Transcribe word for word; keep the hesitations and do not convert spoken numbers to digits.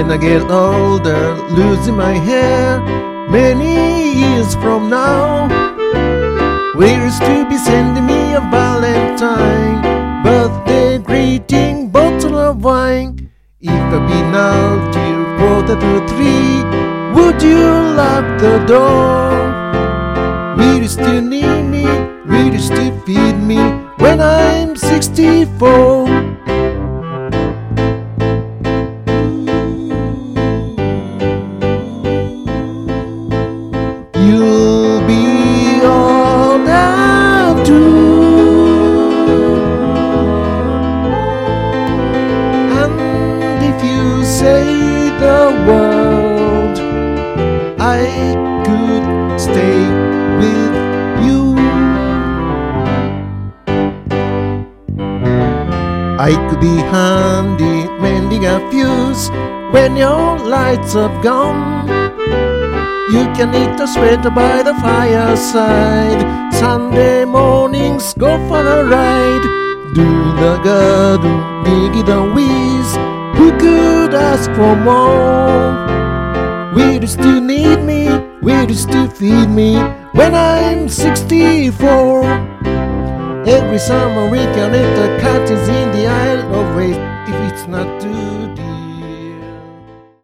When I get older, losing my hair, many years from now, where's to be sending me a Valentine, birthday greeting, bottle of wine. If I be now till quarter to three, would you lock the door? Will you still need me? Will you still feed me when I'm sixty-four? You'll be all that too. And if you say the word, I could stay with you. I could be handy mending a fuse when your lights have gone. You can knit a sweater by the fireside. Sunday mornings go for a ride. Do the garden, dig the whiz. Who could ask for more? Will you still need me? Will you still feed me when I'm sixty-four? Every summer we can let the cottage in the Isle of Waste if it's not too deep.